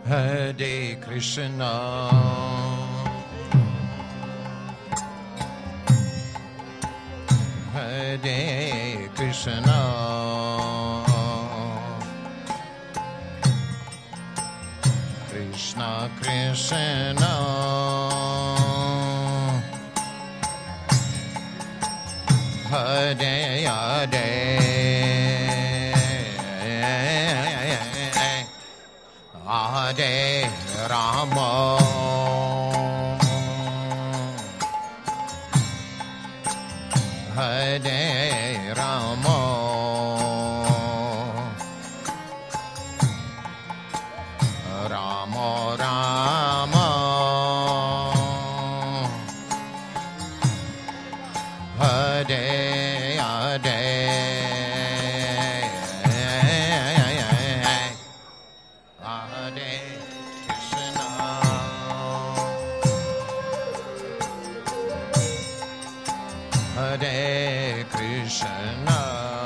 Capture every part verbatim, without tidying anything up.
Hare Krishna, Hare Krishna, Krishna Krishna, Hare Hare, Hare Rama, Hare Rama, Rama Rama, Hare Hare, Hare Krishna,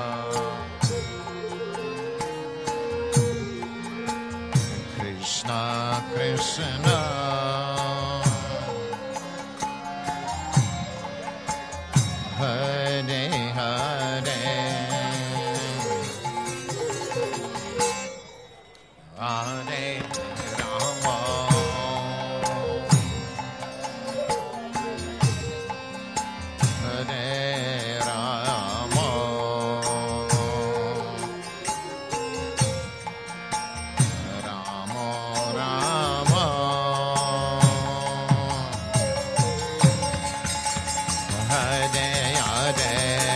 Krishna Krishna, Hare Hare, Hare Rama, Hare Rama, Rama Rama, Hare Hare,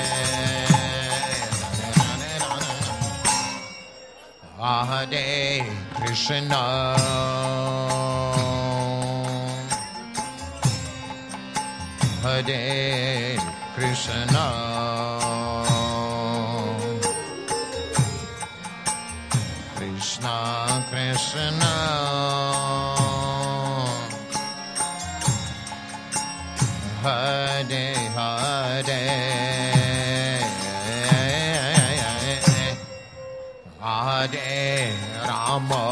Hare Krishna, Hare Krishna, Krishna Krishna, Hare Hare, Hare Rama,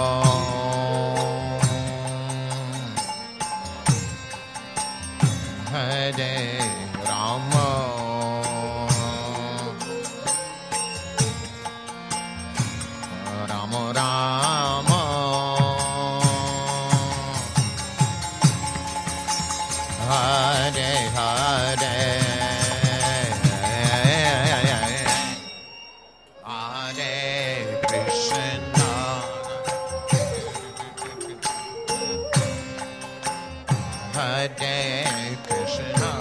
Hare Rama, Rama Rama, Hare Hare, Hare Krishna, Hare Krishna,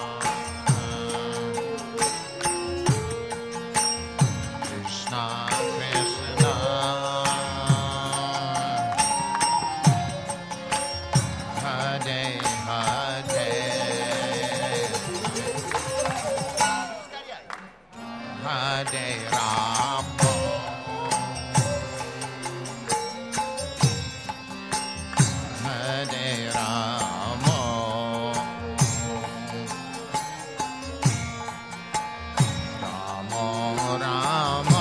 Krishna Krishna, Hare Hare, Hare Rama, Hare Rama, Rama Rama,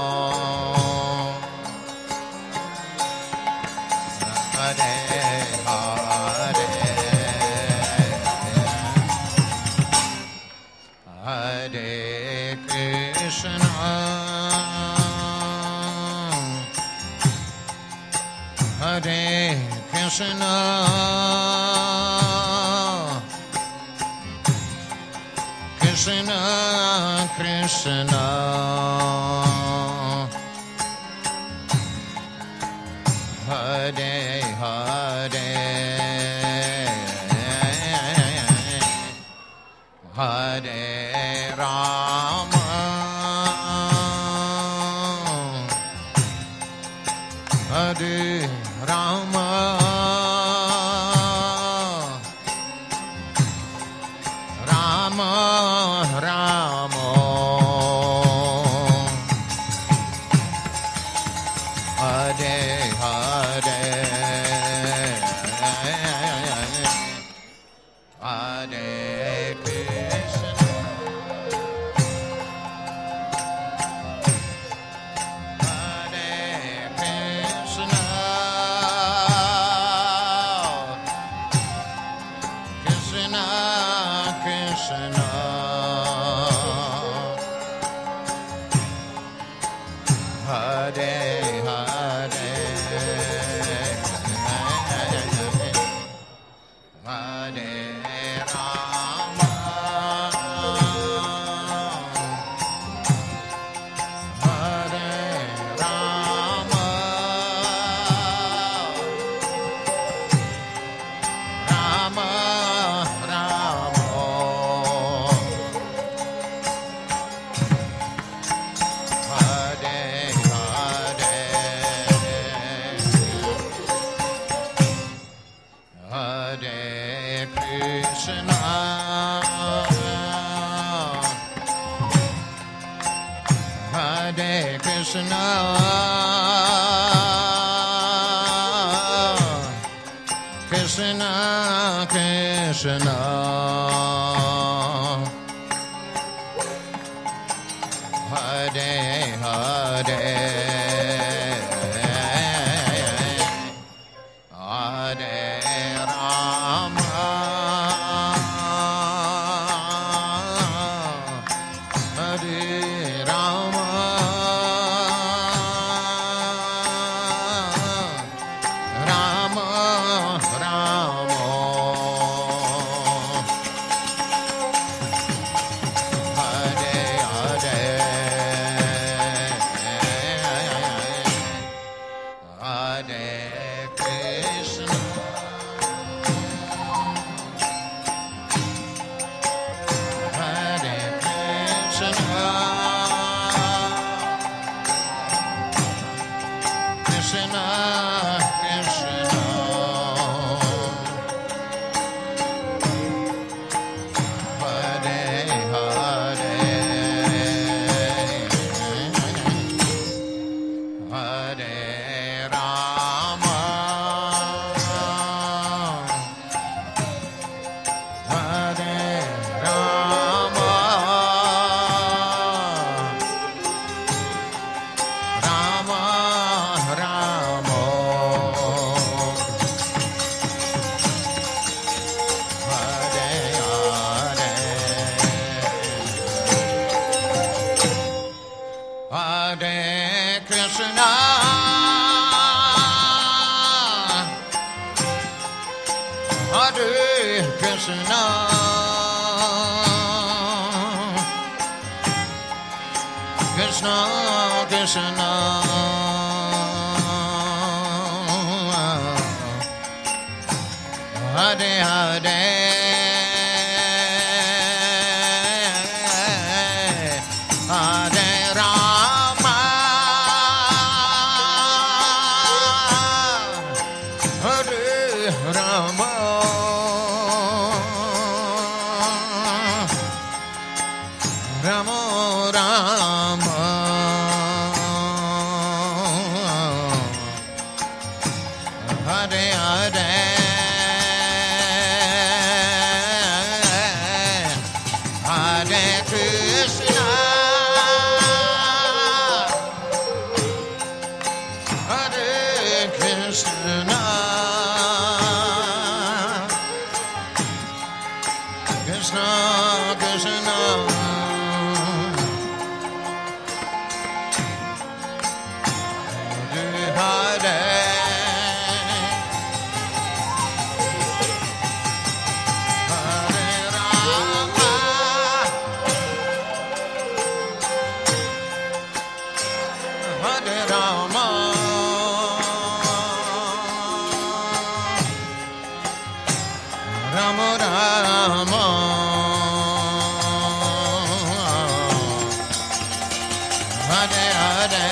Hare Hare, Hare Krishna, Hare Krishna, Krishna Krishna, Hare Hare, Hare Rama, Hare Rama, Rama Rama, Hare Hare, Hare Krishna, Hare Krishna, Krishna, Krishna, Krishna, Hare Hare, Hare Rama, Hare Rama, Rama Rama, Hare Hare, Hare Krishna, Hare Krishna, Krishna Krishna, Hare Hare, Hare Rama, Hare Rama, Rama Rama, Hare Hare, Hare Krishna, Hare Krishna, Krishna Krishna, Hare Hare, Hare Rama, Hare Rama, Rama Rama, Hare Hare, Hare Krishna, Hare Krishna, Krishna Krishna, Hare Hare, Hare Rama, Hare Rama, Rama Rama, Hare Hare,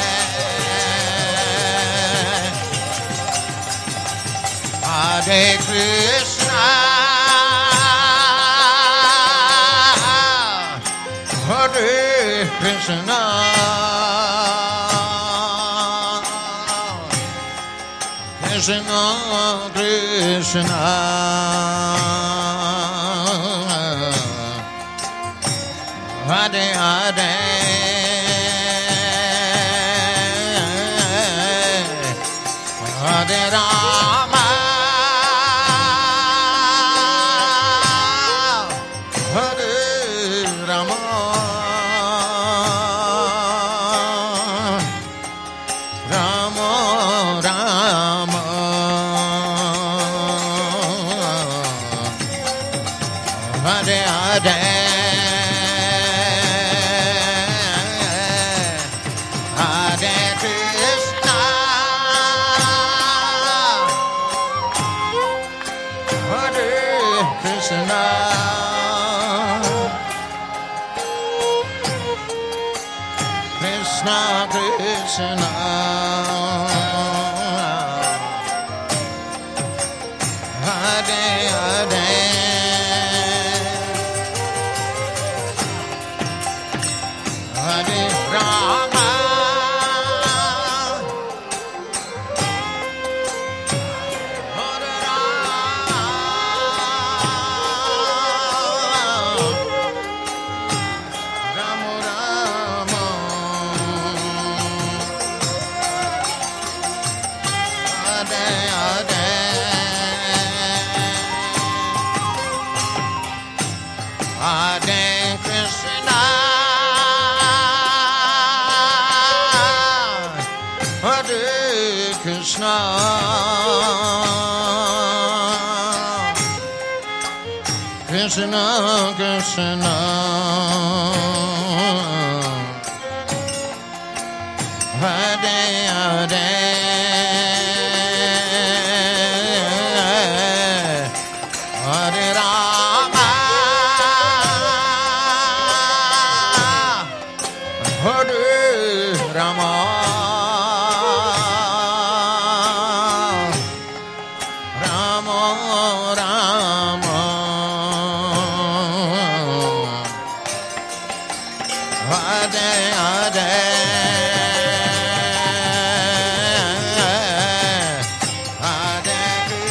Hare Krishna, Hare Krishna, Krishna Krishna, Hare Hare, Hare Rama, Hare Rama, Rama Rama, Hare Hare, Hare Krishna, Hare Krishna, Krishna Krishna, Hare Hare, Hare Rama, Krishna, Krishna, Hare Hare, Hare Rama, Hare Rama, Rama Rama. Hare Hare, Hare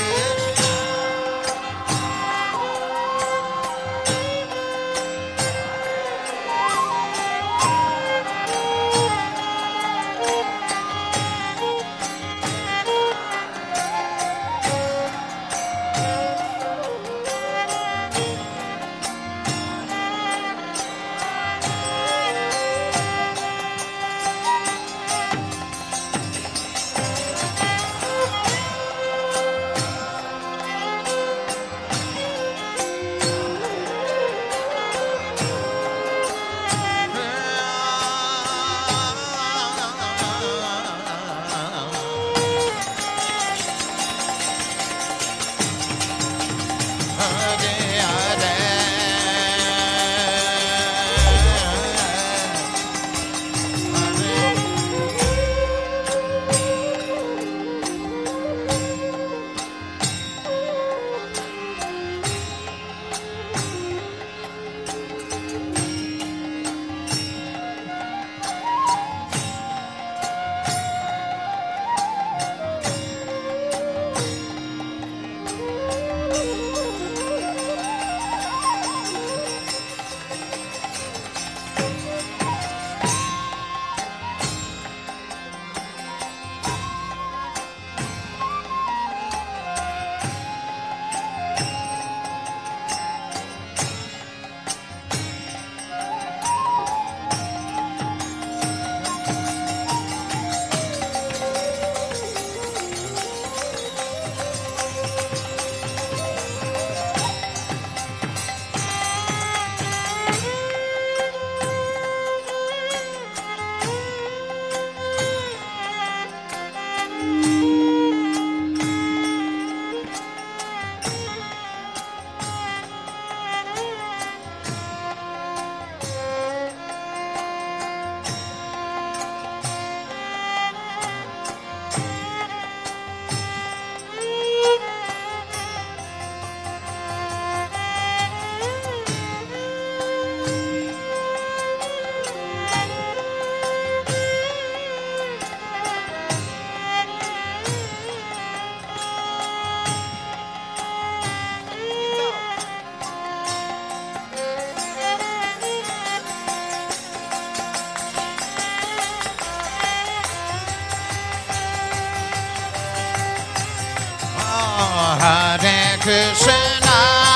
Krishna,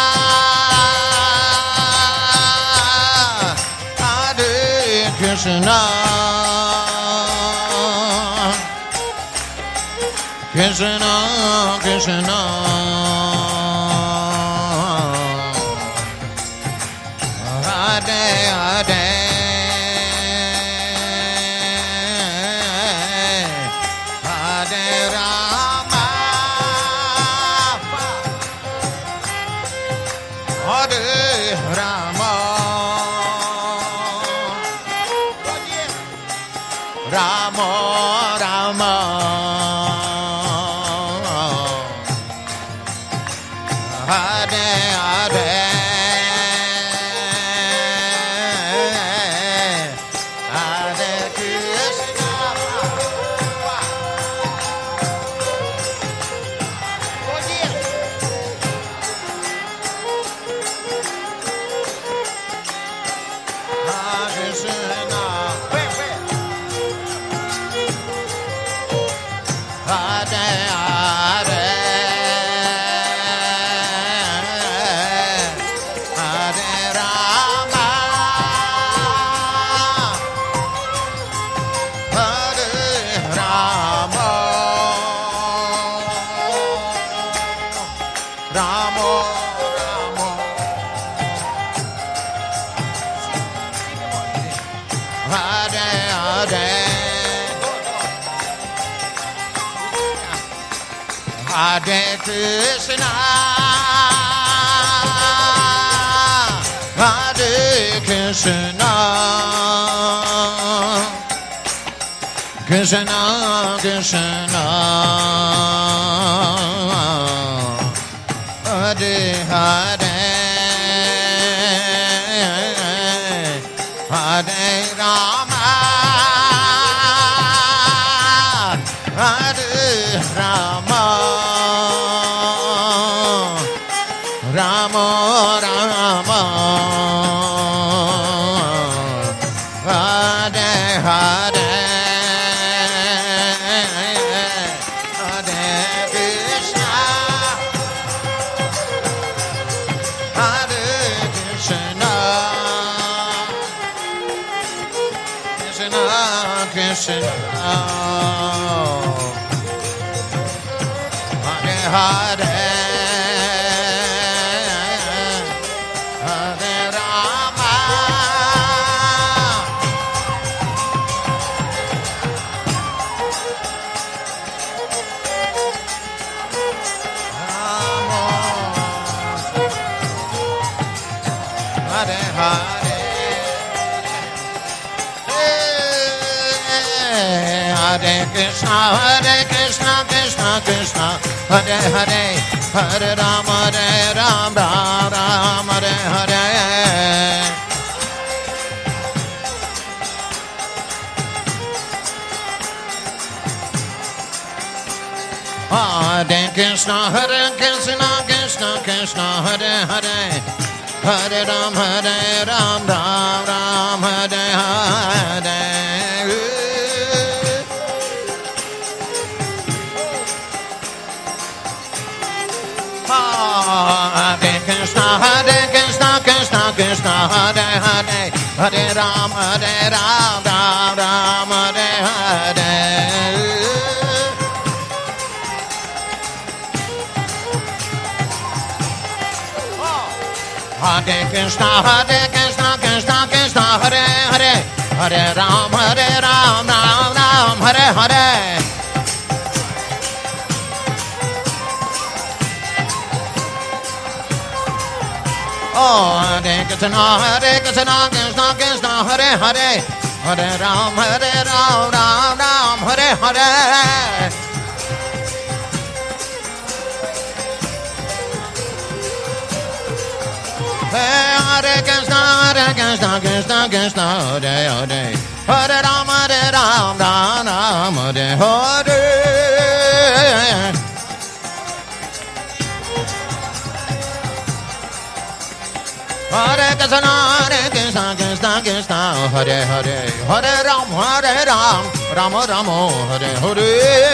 Hare Krishna, Krishna Krishna, Hare Hare, Hare Rama, Hare Rama, Rama Rama, Hare Hare, Hare Krishna, Hare Hare, Ramo, Ramo. Hare, Hare. Hare Krishna. Hare Krishna. Krishna, Krishna, Hare Hare, Hare Rama, Hare Rama, Rama Rama, Hare Hare. Krishna, Hare Hare, Hare Rama, Rama, Hare Hare. Hare Krishna, Hare Krishna, Krishna Krishna, Hare Hare, Hare Ram, Hare Ram, Ram Ram, Hare Hare. Hare Krishna, Hare Krishna, Krishna Krishna, Hare Hare, Hare Ram, Hare Ram, Ram Ram, Hare Hare. Hare Krishna, Hare Krishna, Krishna Krishna, Hare Hare, Hare Ram, Hare Ram, Ram Ram, Hare Hare. Hare Krishna, Hare Krishna, Krishna Krishna, Hare Hare, Hare Ram, Hare Ram, Ram Ram, Hare Hare. Oh, Hare Krishna, Hare Krishna, Krishna Krishna, Hare Hare, Hare Ram, Hare Ram, Ram Ram, Hare Hare. Hare Krishna, Hare Krishna, Krishna Krishna, Hare Hare, Hare Ram, Hare Ram, Ram Ram, Hare Hare. Hare Krishna, Hare Krishna, Krishna Krishna, Hare Hare, Hare Ram, Hare Ram, Ram Ram, Hare Hare.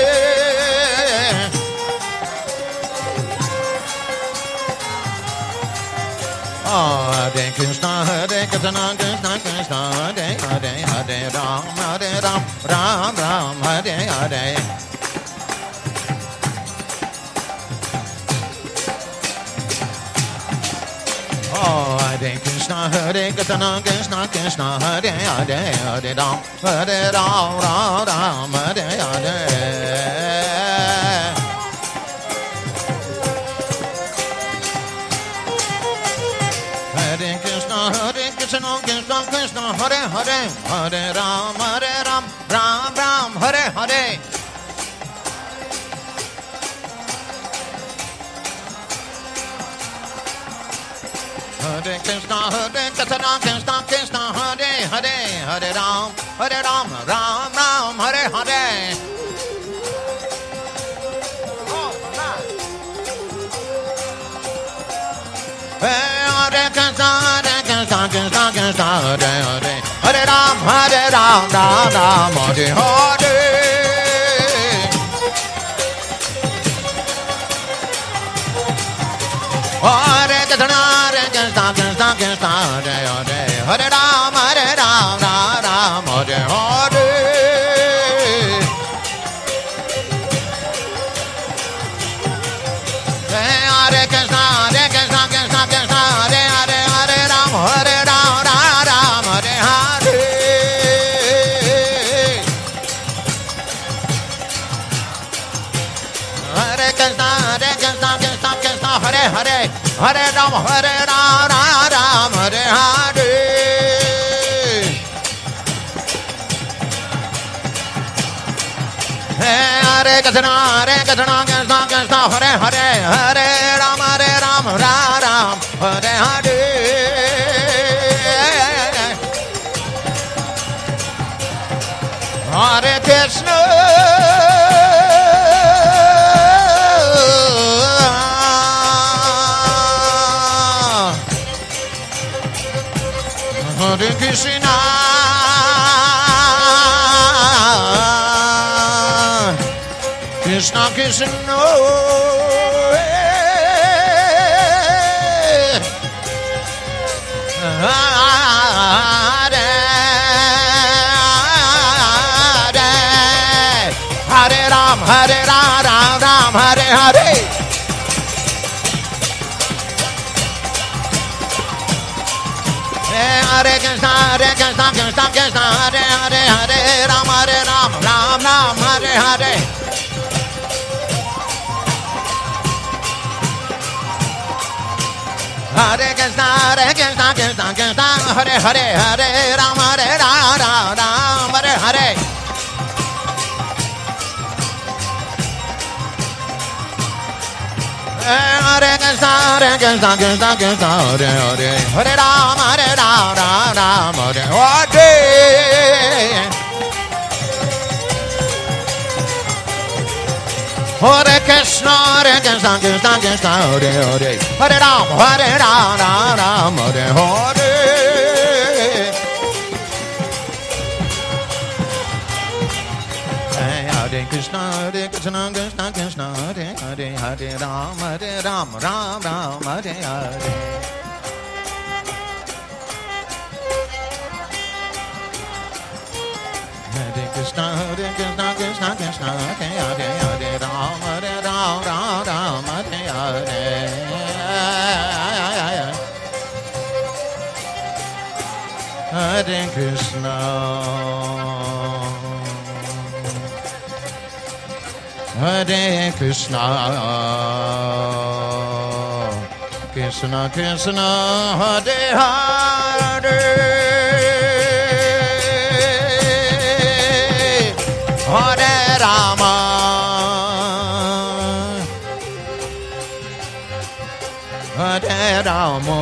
Hare Krishna, Hare Krishna, Krishna Krishna, Hare Hare, Hare Ram, Hare Ram, Ram Ram, Hare Hare. Hare Krishna, Hare Krishna, Krishna Krishna, Hare Hare, Hare Ram, Hare Ram, Ram Ram, Hare Hare. Hare Krishna, Hare Krishna, Krishna Krishna, Hare Hare, Hare Ram, Hare Ram, Ram Ram, Hare Hare. Hare Krishna, Hare Krishna, Krishna Krishna, Hare Hare, Hare Ram, Hare Ram, Ram Ram, Hare Hare. Hare Krishna, Hare Krishna, Krishna Krishna, Hare Hare, Hare Ram, Hare Ram, Ram Ram, Hare Hare. Hare Krishna, Hare Krishna, Krishna Krishna, Hare Hare, Hare Ram, Hare Ram, Ram Ram, Hare Hare. Hare Hare Krishna, Hare Krishna, Krishna Krishna, Hare Hare, Hare Ram, Hare Ram, Ram Ram, Hare Hare. Hare Krishna, Hare Krishna, Krishna Krishna, Hare Hare, Hare Ram, Hare Ram, Ram Ram, Hare Hare. Hare Krishna, Hare Krishna, Krishna Krishna, Hare Hare, Hare Ram, Hare Ram, Ram Ram, Hare Hare. Hare Krishna, Hare Krishna, Krishna Krishna, Hare Hare Ram, Hare Ram, Ram Ram, Hare Hare. Hare Krishna, Hare Krishna, Krishna Krishna, Hare Hare, Hare Ram, Hare Ram, Ram Ram, Hare Hare. Hare Krishna, Hare Krishna, Krishna Krishna, Hare Hare, Hare Ram, Hare Ram, Ram Ram, Hare Hare. Hare Krishna, Hare Krishna, Krishna Krishna, Hare Hare, Hare Ram, Hare Ram, Ram Ram, Hare Hare. Hare Krishna, Hare Krishna, Krishna Krishna, Hare Hare, Hare Ram, Hare Ram, Ram Ram, Hare Hare. Hare Krishna, Hare Krishna, Krishna Krishna, Hare Hare, Hare Ram, Hare Ram, Ram Ram, Hare Hare. Hare Krishna, Hare Krishna, Krishna Krishna, Hare Hare, Hare Ram, Hare Ram, Ram Ram, Hare Hare. Hare Krishna, Hare Krishna, Krishna Krishna, Hare Hare. Hare Rama, Hare Rama,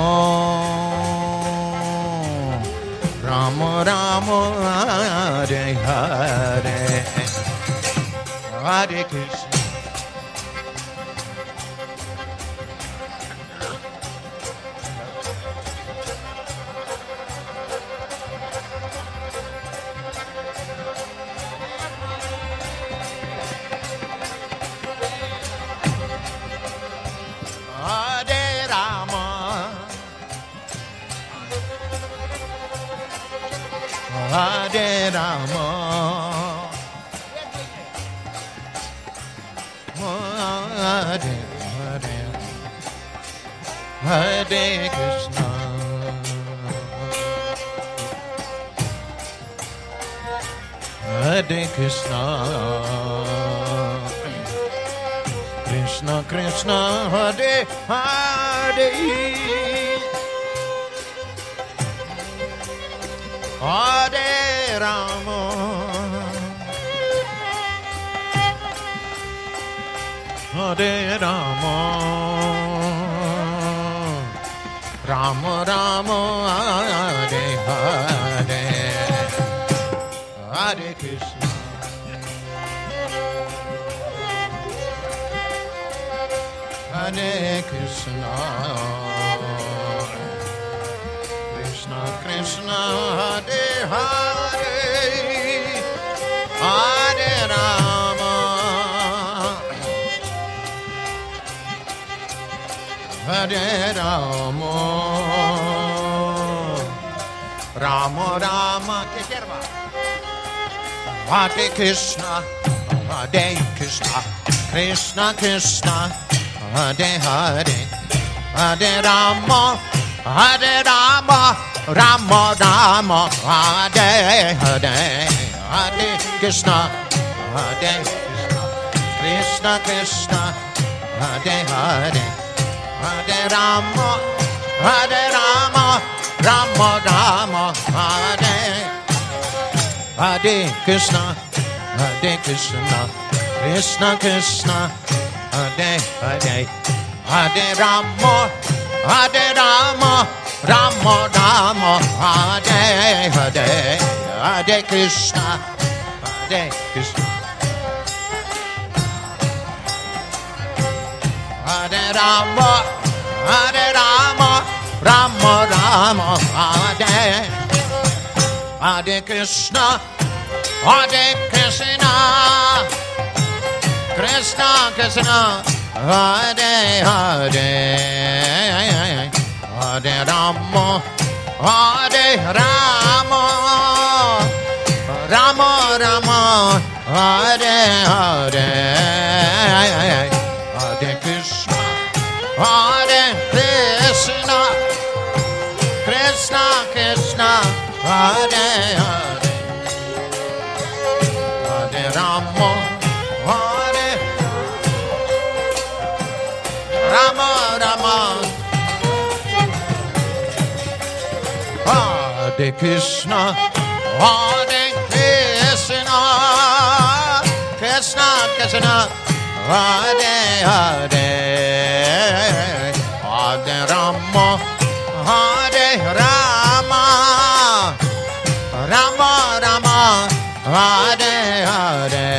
Rama Rama, Hare Hare, Hare Krishna. Hare Rama, Hare Hare, Hare Krishna, Hare Krishna, Krishna Krishna, Hare Hare. Hare Rama, Hare Rama, Rama Rama, Hare Hare, Hare Krishna, Hare Krishna, Krishna Krishna, Hare Hare, Hare Rama, Hare Rama, Rama Rama, Hare Krishna, Hare Krishna, Krishna Krishna, Hare Hare, Hare Rama, Hare Rama, Rama Rama, Hare Hare, Hare Krishna, Hare Krishna, Krishna Krishna, Hare Hare, Hare Rama, Hare Rama, Rama Rama, Hare Hare Krishna, Hare Krishna, Krishna Krishna, Hare Hare, Hare Rama, Hare Rama, Rama Rama, Hare Hare, Hare Krishna, Hare Krishna, Hare Rama, Hare Rama, Rama Rama, Hare Hare Krishna, Hare Krishna, Krishna Krishna, Hare Hare, Hare Rama, Hare Rama, Rama Rama, Hare Hare, Hare Krishna, Hare Krishna, Krishna Krishna, Hare Hare, Hare Rama, Hare Rama Rama, Hare Krishna, Hare Krishna, Krishna Krishna, Hare Hare, Hare Rama, Hare Rama, Rama Rama, Hare Hare,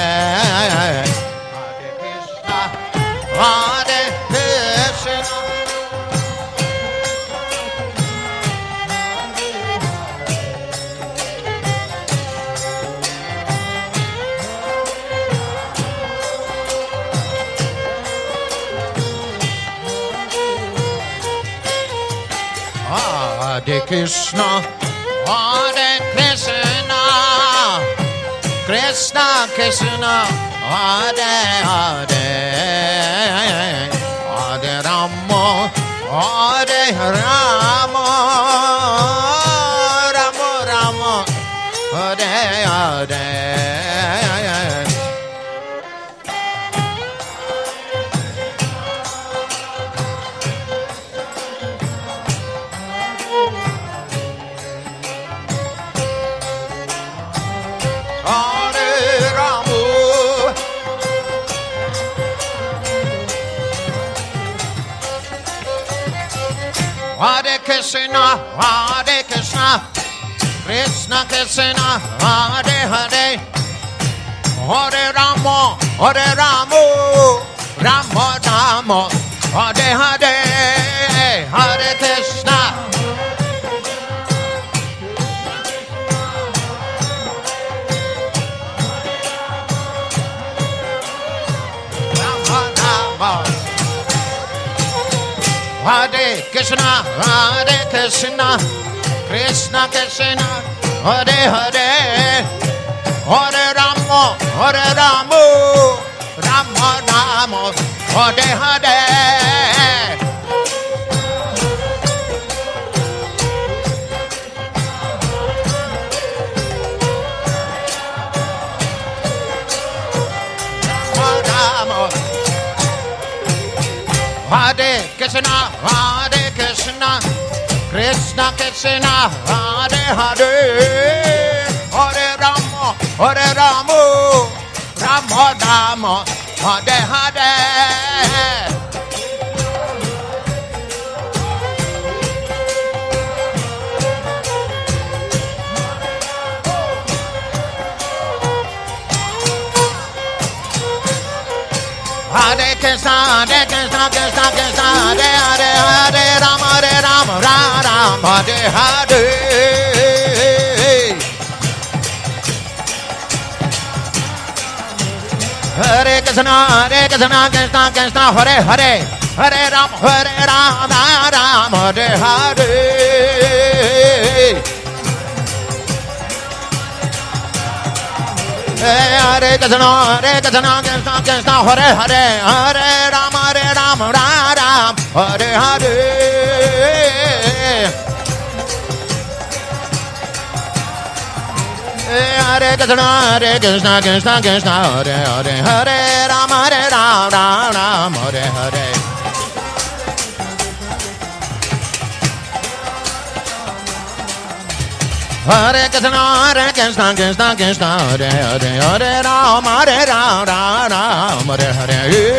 Hare Krishna, Hare Krishna, Hare Krishna, Hare Krishna, Krishna Krishna, Hare Hare, Hare Rama, Hare Rama, Rama Rama, Hare Hare. Hare Krishna, Hare Krishna, Krishna Krishna, Hare Hare, Hare Rama, Hare Rama, Rama Rama, Hare Hare, Hare Krishna, Rama Rama, Hare Krishna, Hare Krishna, Krishna Krishna, Hare Hare, Hare Rama, Hare Rama, Rama Rama, Hare Hare. Hare Krishna, Hare Krishna, Krishna Krishna, Hare Hare, Hare Rama, Hare Rama, Rama Rama, Hare Hare. Hare Krishna, Hare Krishna, Krishna Krishna, Hare Hare, Hare Rama, Hare Rama, Rama Rama, Hare Hare. Hare Krishna, Hare Krishna, Krishna Krishna, Hare Hare, Hare Rama, Hare Rama, Rama Hare Hare. Hare Krishna, Hare Krishna, Krishna Krishna, Hare Hare, Hare Rama, Hare Rama. Hare Hare. Hare Krishna, Hare Krishna, Krishna Krishna, Hare Hare, Hare Rama, Hare Rama, Rama Rama, Hare Hare. Hare Krishna, Hare Krishna, Krishna Krishna, Hare Hare, Hare Rama, Hare Rama, Rama Rama, Hare Hare.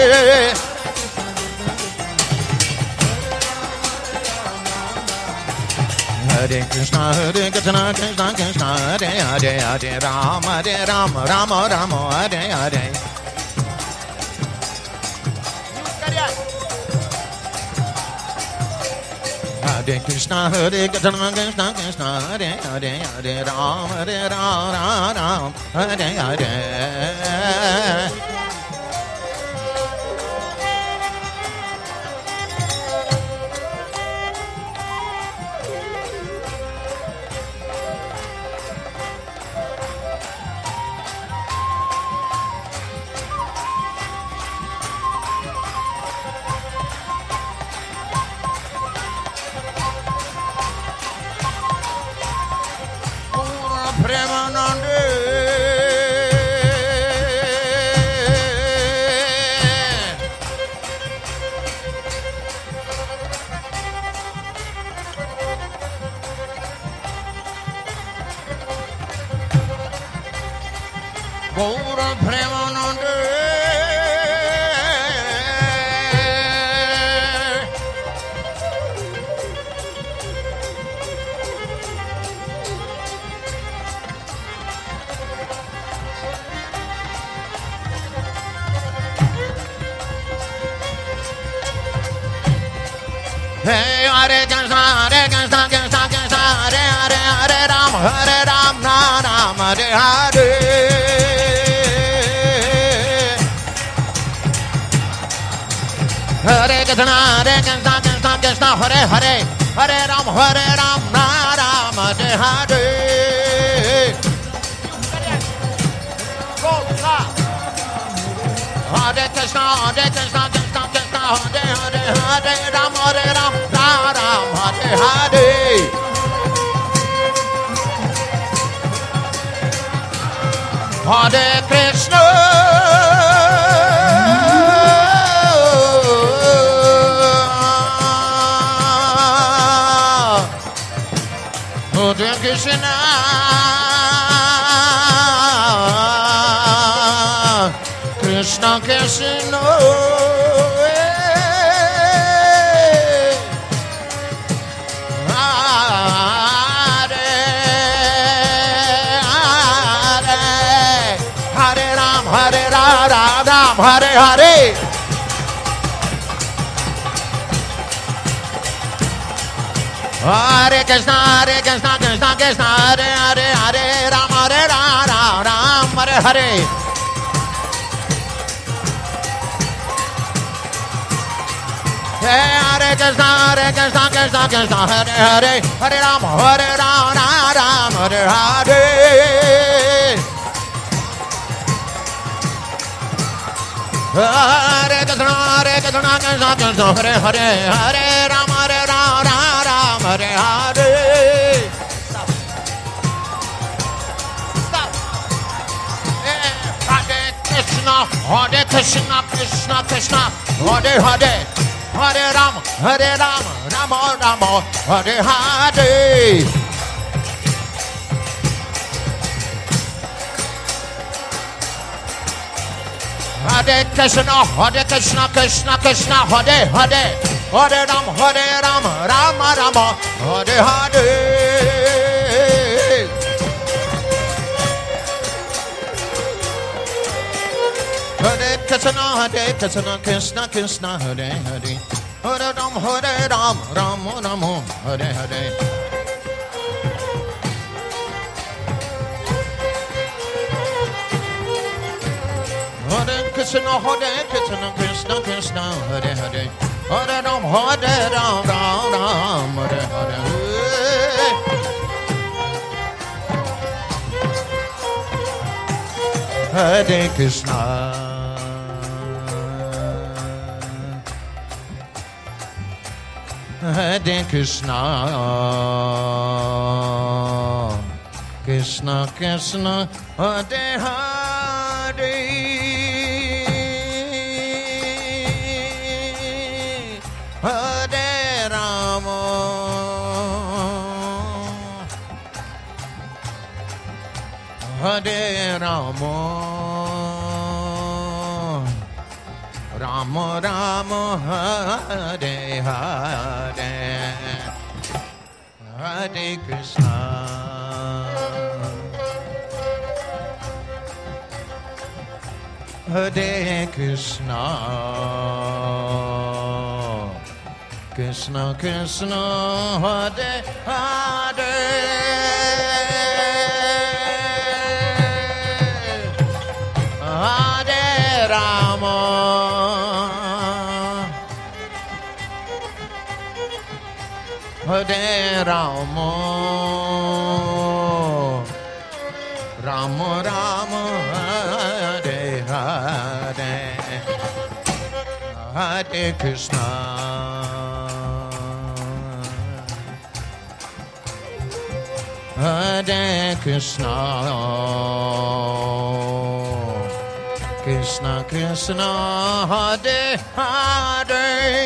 Hare Krishna, Hare Krishna, Krishna Krishna, Hare Hare, Hare Rama, Hare Rama, Rama Rama, Hare Hare. Hare Krishna, Hare Krishna, Krishna Krishna, Hare Hare, Hare Rama, Hare Rama, Rama Hare Hare. Gaura Premanande. Hey, Hare Krishna, Hare Krishna, Krishna Krishna, Hare Hare, Hare Ram, Hare Ram, Ram Hare Hare. Hare Krishna, Hare Krishna, Krishna Krishna, Hare Hare, Hare Ram, Hare Ram, Ram Hare Hare. Hare Krishna, Hare Krishna, Krishna Krishna, Hare Hare, Hare Ram, Hare Ram, Ram Hare Hare. Hare Krishna, Hare Krishna, Krishna Krishna, Hare Ram, Hare Hare. Hare Krishna, Hare Krishna, Krishna Krishna, Hare Hare, Hare Ram, Hare Ram, Ram Hare Hare. Hare Krishna, Hare Krishna, Krishna Krishna, Hare Hare, Hare Ram, Hare Ram, Ram Hare Hare. Hare Krishna, Hare Krishna, Krishna Krishna, Hare Hare, Hare Ram, Hare Ram, Ram Hare Hare. Stop. Hare Krishna, Hare Krishna, Krishna Krishna, Hare Hare, Hare Ram, Hare Ram, Ram Ram Hare Hare. Hare Krishna, Hare Krishna, Krishna Krishna, Hare Hare, Hare Ram, Hare Ram, Ram Ram Hare Hare. Hare Krishna, Hare Krishna, Krishna Krishna, Hare Hare, Hare Ram, Hare Ram, Ram Ram Hare Hare. Hare Krishna, Hare Krishna, Krishna Krishna, Hare Hare, Hare Ram, Hare Ram, Ram Ram Hare Hare. Hare Krishna. Hare Krishna, Krishna Krishna, Hare Hare, Hare Rama, Hare Rama, Rama Rama, Hare Hare, Hare Krishna, Hare Krishna, Krishna Krishna, Hare Hare, Hare Rama, Hare Rama, Rama Rama, Hare Hare, Hare Krishna, Hare Krishna, Krishna Krishna, Hare Hare,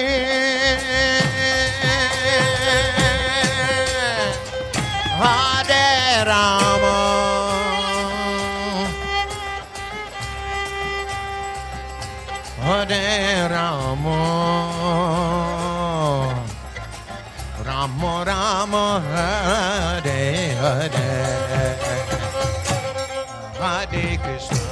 Hare Rama, Hare Rama, Rama Rama, Hare Hare, Hare Krishna,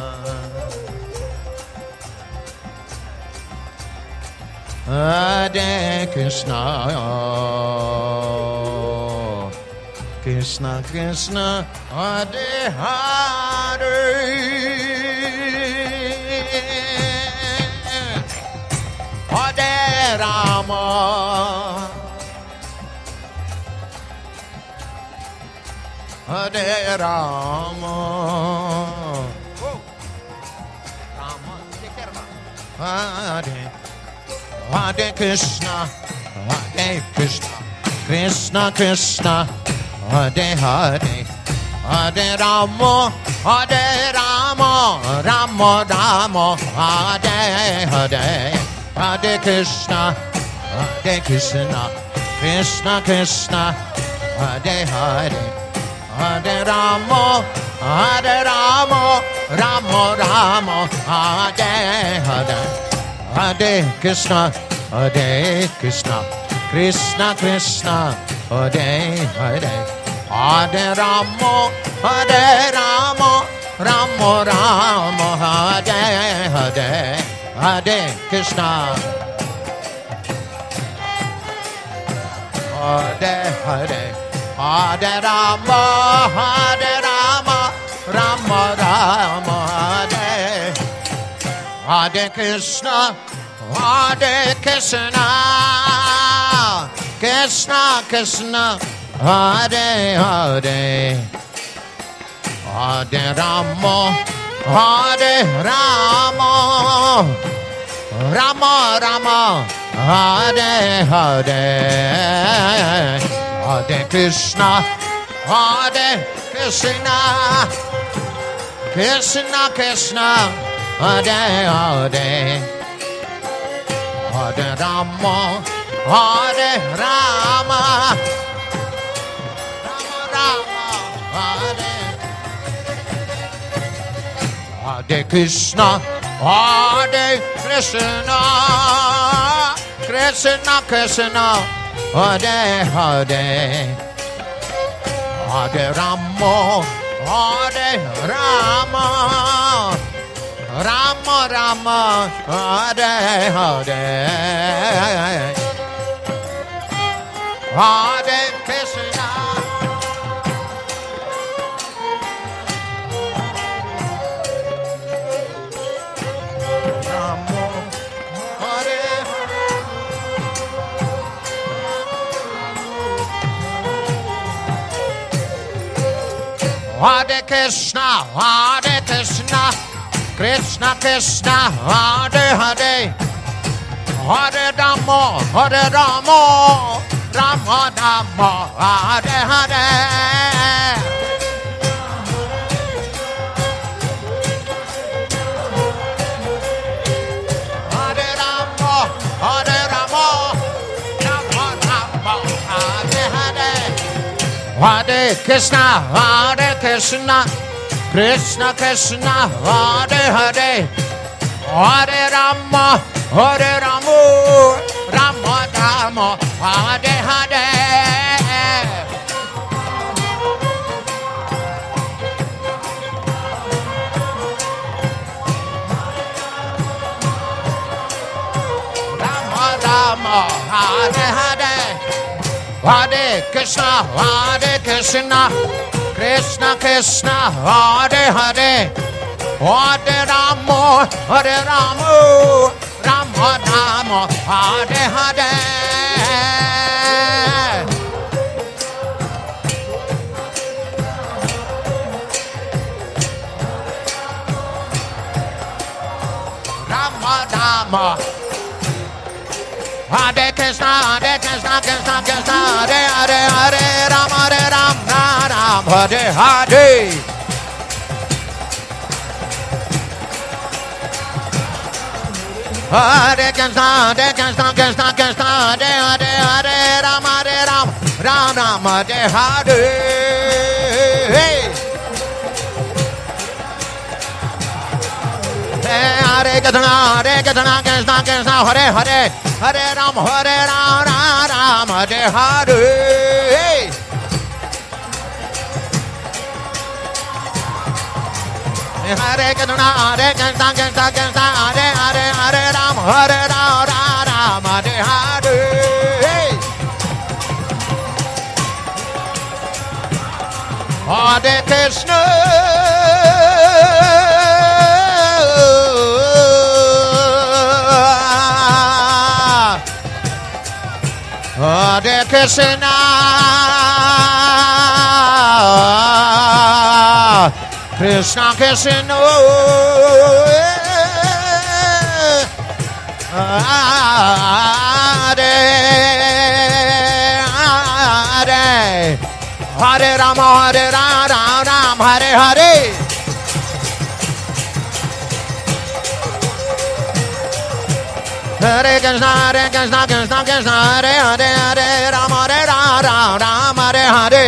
Hare Krishna, Krishna Krishna, Hare Hare, Hare Rama, Hare Rama, Rama, Hare, Hare Krishna, Hare Krishna, Krishna Krishna, Hare Hare, Hare Rama, Hare Rama, Rama Rama, Hare Hare, Hare Krishna, Hare Krishna, Krishna Krishna, Hare Hare, Hare Rama, Hare Rama, Rama Rama, Hare Hare, Hare Krishna, Hare Krishna, Krishna Krishna, Hare Hare, Hare Rama, Hare Rama, Rama Rama, Hare Hare, Hare Krishna, Hare Hare, Hare Rama, Hare Rama, Rama Rama, Hare, Hare Krishna, Hare Krishna, Krishna Krishna, Hare Hare, Hare Rama, Hare Rama, Rama Rama, Hare Hare, Hare Krishna, Hare Krishna, Krishna Krishna, Hare Hare, Hare Rama, Hare Rama, Rama Rama, Hare, Hare Krishna, Hare Krishna, Krishna Krishna, Hare Hare, Hare Rama, Hare Rama, Rama Rama, Hare Hare, Hare Krishna, Rama, Hare Hare Krishna, Hare Krishna, Krishna Krishna, Hare Hare, Hare Rama, Hare Rama, Rama Rama, Hare Hare. Hare Rama, Hare Rama, Rama Rama, Hare Hare. Hare Krishna, Hare Krishna, Krishna Krishna, Hare Hare. Hare Rama, Hare Rama, Rama Rama, Hare Hare. Rama Rama, Hare Hare. Hare Krishna, Hare Krishna, Krishna Krishna, Hare Hare. Hare Rama, Hare Rama, Rama Rama, Hare Hare. Rama Rama. Hare Krishna, Hare Krishna, Krishna Krishna, Hare Hare, Hare Rama, Hare Rama, Rama Hare Hare. Hare Krishna, Hare Krishna, Krishna Krishna, Hare Hare, Hare Rama, Hare Rama, Rama Rama, Hare Hare. Hare Krishna, Hare Krishna, Krishna Krishna, Hare Hare, Hare Rama, Hare Rama, Rama Hare Hare. Hare Krishna, Hare Krishna, Krishna Krishna, Hare Hare, Hare Rama, Hare Rama, Rama Hare Hare. Hare Krishna, Hare Krishna, Krishna Krishna, Hare Hare, Hare Rama, Hare Rama, Rama Hare Hare. Hare Krishna, Hare Krishna, Krishna Krishna, Hare Hare, Hare Rama, Hare Rama, Rama Hare Hare.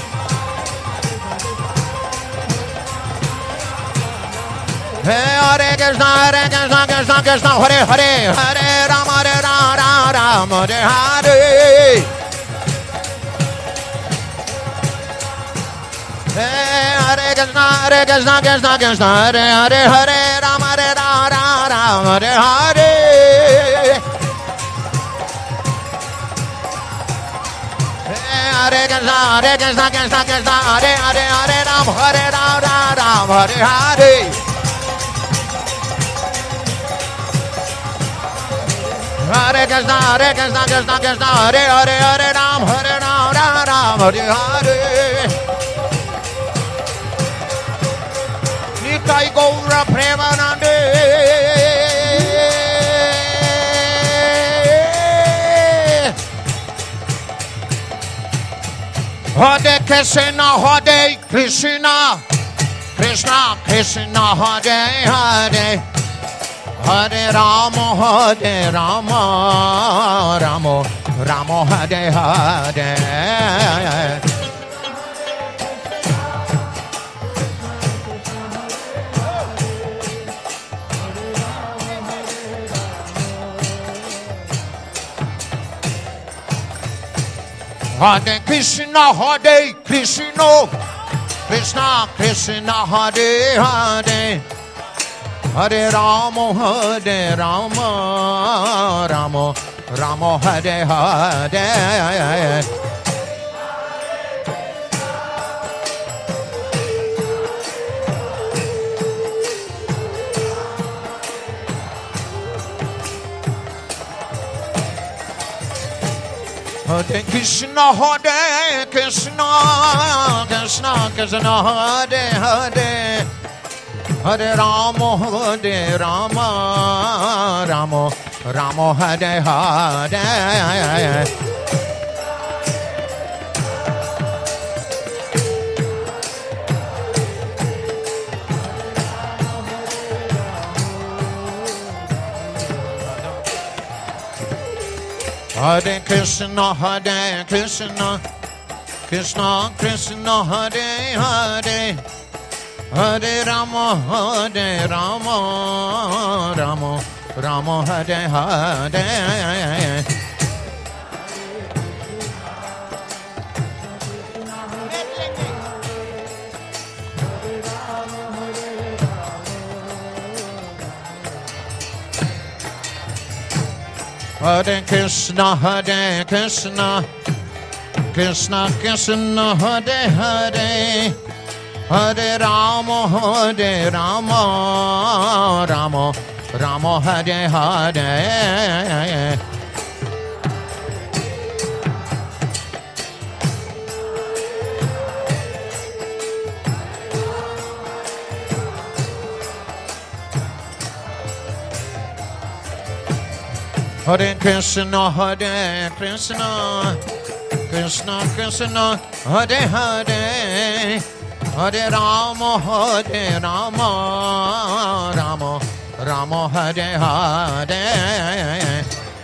Hare Krishna, Hare Krishna, Krishna Krishna, Hare Hare, Hare Rama, Hare Rama, Rama Hare Hare. Hare Krishna, Hare Krishna, Krishna Krishna, Hare Hare, Hare Rama, Hare Rama, Rama Hare Hare. Hare Krishna, Hare Krishna, Krishna Krishna, Hare Hare, Hare Rama, Hare Rama, Rama Hare Hare. Hare Krishna, Hare Krishna, Krishna Krishna, Hare Hare, Hare Rama, Hare Rama, Rama Hare Hare. Nitai Gaura Premanande. Hare Krishna, Hare Krishna, Krishna Krishna, Hare Hare, Hare Rama, Hare Rama, Rama Rama Hare Hare. Hare Krishna, Hare Krishna, Krishna Krishna, Hare Hare, Hare Rama, Hare Rama, Rama Rama Hare Hare. Hare Krishna, Hare Krishna, Krishna Krishna, Hare Hare, Hare Rama, Hare Rama, Rama Ramo Hare Hare. Hare Krishna, Hare Krishna, Krishna Krishna, Hare Hare, Hare Rama, Hare Rama, Rama Rama, Hare Hare. Hare Krishna, Hare Krishna, Krishna Krishna, Hare Hare, Hare Rama, Hare Rama, Rama Rama, Hare Hare. Hare Krishna, Hare Krishna, Krishna Krishna, Hare Hare, Hare Rama, Hare Rama, Rama Rama, Hare Hare.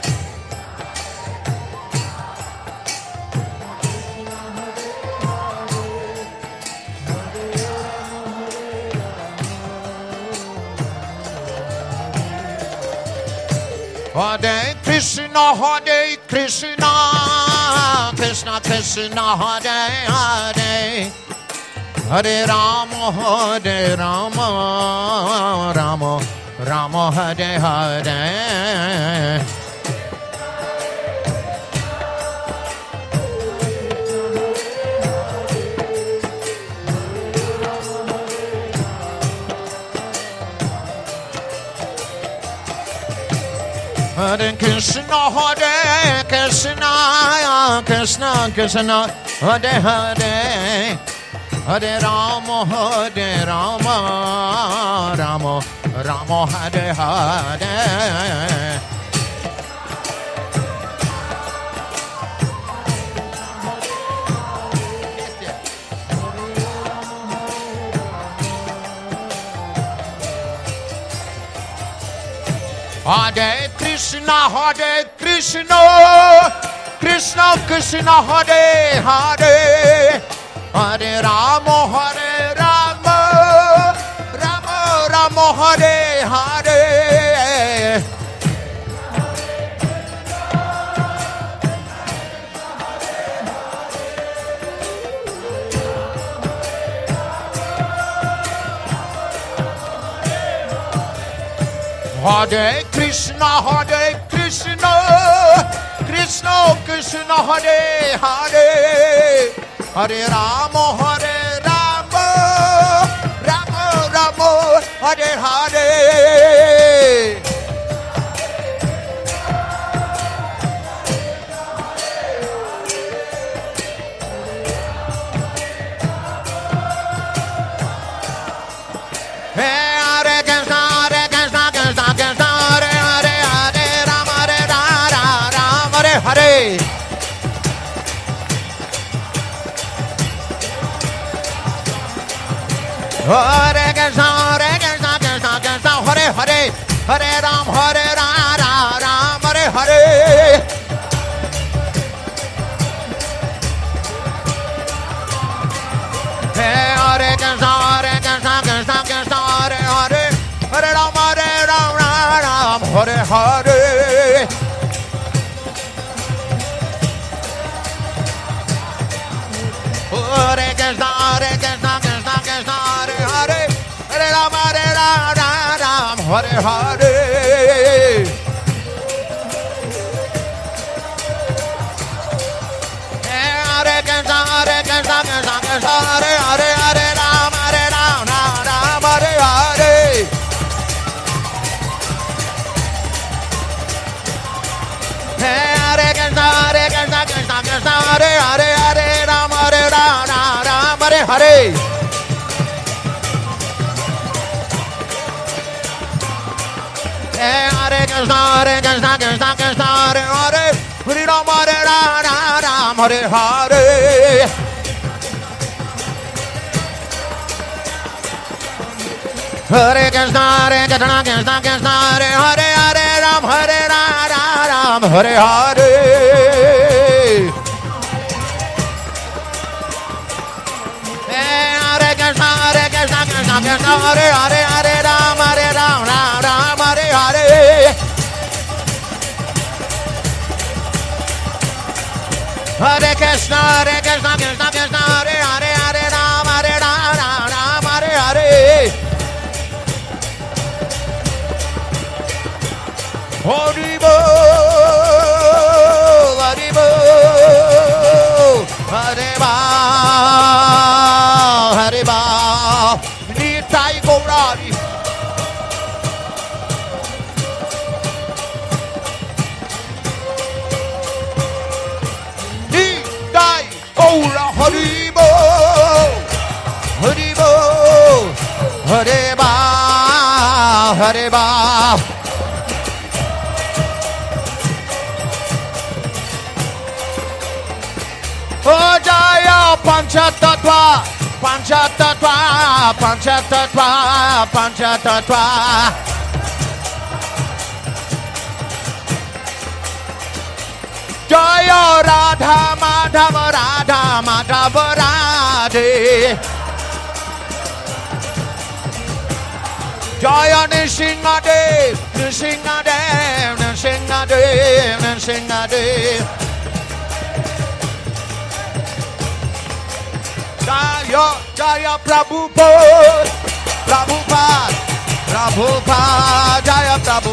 Hare Krishna, Hare Krishna, Krishna Krishna, Hare Hare, Hare Rama, Hare Rama, Rama Rama, Hare Hare. Hare Krishna, Hare Krishna, Krishna Krishna, Hare Hare, Hare Rama, Hare Rama, Rama Rama, Hare Hare. Hare Krishna, Hare Krishna, Krishna Krishna, Hare Hare, Hare Rama, Hare Rama, Rama Rama, Hare Hare. Hare Krishna, Hare Krishna, Krishna Krishna, Hare Hare, Hare Rama, Hare Rama, Rama Rama, Hare Hare. Hare Hare Krishna, Hare Krishna, Krishna Krishna, Hare Hare, Hare Ram, Hare Ram, Ram Hare Hare. Hare Krishna, Hare Krishna, Krishna Krishna, Hare Hare, Hare Ram, Hare Ram, Ram Hare Hare. Hare Krishna, Hare Krishna, Krishna Krishna, Hare Hare, Hare Rama, Hare Rama, Ram Hare Hare. Hare Krishna, Hare Krishna, Krishna Krishna, Hare Hare, Hare Rama, Hare Rama, Ram Hare Hare. Hare Krishna, Hare Krishna, Krishna Krishna, Hare Hare, Hare Rama, Hare Rama, Ram Hare Hare. Hare Krishna, Hare Krishna, Krishna Krishna, Hare Hare, Hare Ram, Hare Ram, Ram Hare Hare. Hare Krishna, Hare Krishna, Krishna Krishna, Hare Hare, Hare Ram, Hare Ram, Ram Hare Hare. Hare Krishna, Hare Krishna, Krishna Krishna, Hare Hare, Hare Ram, Hare Ram, Ram Ram Hare Hare. Hare Krishna, Hare Krishna, Krishna Krishna, Hare Hare, Hare Ram, Hare Ram, Ram Ram Hare Hare. Hari Bol, Hari Bol, Hare Bal, Hare Bal, Nitai Gaurari. Nitai Gaura, Hari Bol, Hari Bol, Hare Bal, Hare Bal. Oh Jaya Panchatattva, Panchatattva, Panchatattva, Panchatattva. Jaya Radha Madhava, Radha Madhava Radhe. Jaya Nrsingadev, Nrsingadev, Nrsingadev, Nrsingadev. Jaya, Jaya Prabhupada, Prabhupada, Prabhupada, Jaya Prabhupada.